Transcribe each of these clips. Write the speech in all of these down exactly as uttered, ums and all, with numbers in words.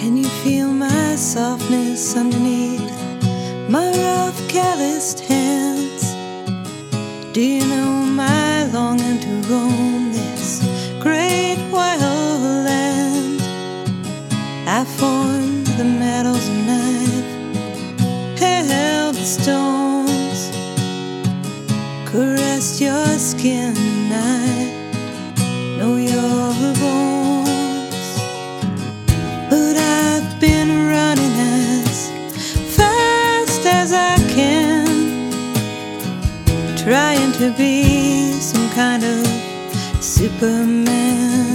Can you feel my softness underneath my rough, calloused hands? Do you know my longing to roam this great wild land? I formed the metals and I've held the stones, caressed your skin and I know your bones. But I've been running as fast as I can, trying to be some kind of Superman,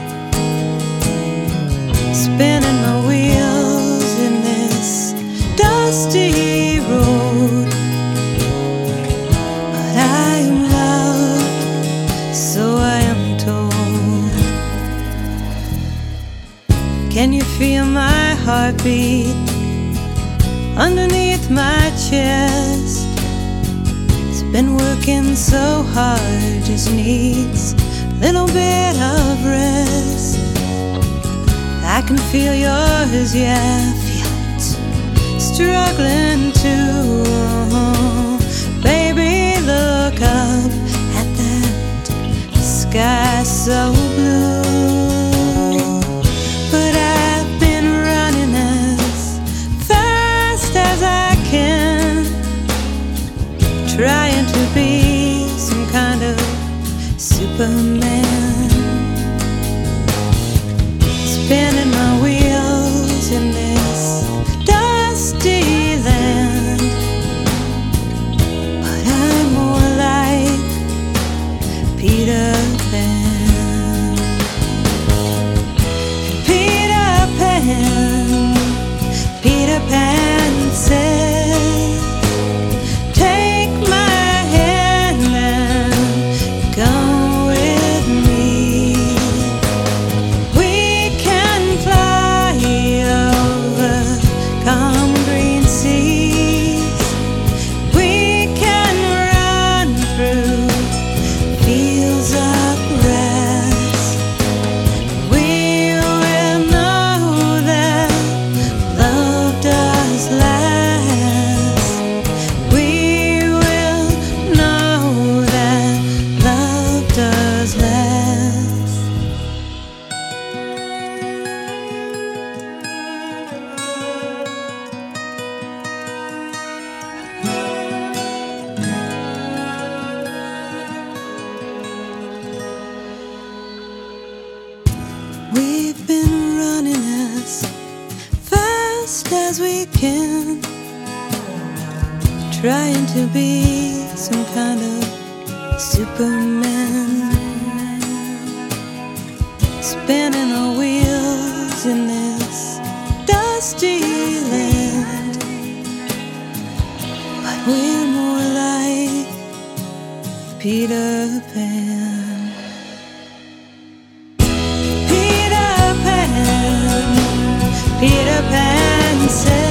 spinning my wheels in this dusty road. But I am loved, so I am told. Can you feel my heartbeat underneath my chest? It's been working so hard, just needs a little bit of rest. I can feel yours, yeah, I feel it struggling too. Baby, look up at that sky so blue. But I've been running as fast as I can, trying to be some kind of Superman, spinning my wheels in this dusty land. But I'm more like Peter Pan. Peter Pan, Peter Pan said, take my hand and come with me. We can fly over calm green seas. We can run through fields of grass. We will know that love does last. We will know that love does last. We've been running as fast as we can, trying to be some kind of Superman, spinning our wheels in this dusty land. But we're more like Peter Pan. Peter Pan, Peter Pan said,